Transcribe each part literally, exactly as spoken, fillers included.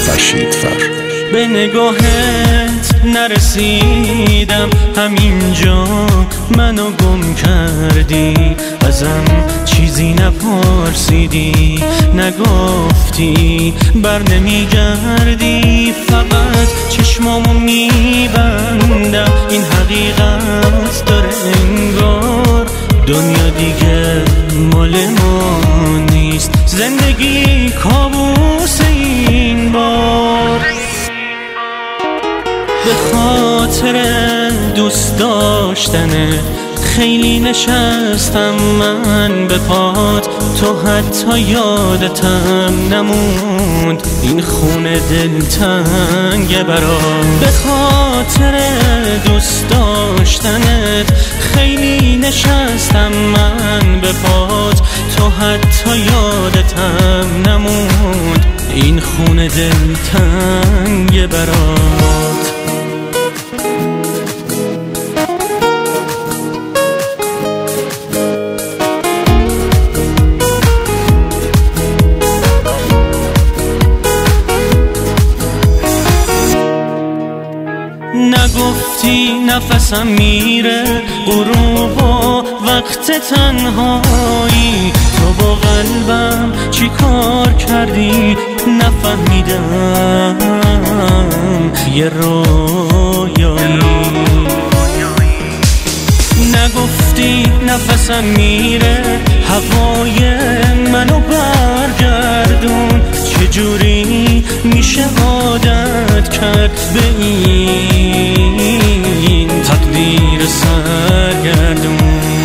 فرشیدفر. به نگاهت نرسیدم، همینجا منو گم کردی، ازم چیزی نپرسیدی، نگفتی بر نمیگردی، فقط چشمامو میبندم، این حقیقت داره انگار دنیا دیگه مال ما نیست، زندگی کابوس این بار. به خاطر دوست داشتنه خیلی نشستم من به پات، تو حتی یادتم نموند این خونه دلتنگه برام. به خاطر دوست داشتنت خیلی نشستم من به پات، تو حتی یادتم نموند این خونه دلتنگه برات. نگفتی نفسم میره غروب و وقت تنهایی، تو با قلبم چی کار کردی نفهمیدم، یه رویایی. نگفتی نفسم میره هوای منو برگردون، چجوری میشه عادت کرد به این تقدیر سرگردون،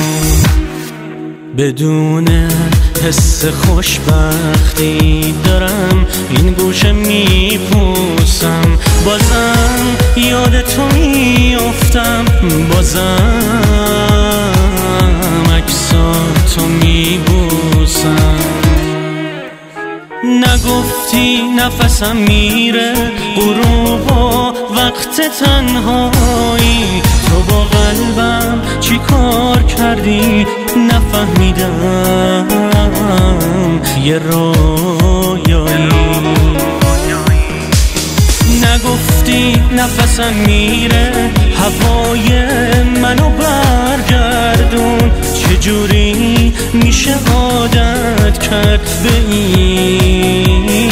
بدون حس خوشبختی دارم این گوشه میپوسم، بازم یاد تو میافتم، بازم عکساتو میبوسم. نگفتی نفسم میره غروب و وقت تنهایی، تو با قلبم چی کار کردی نفهمیدم، یه رویایی. نگفتی نفسم میره هوای منو برگردون، چجوری میشه عادت کرد به این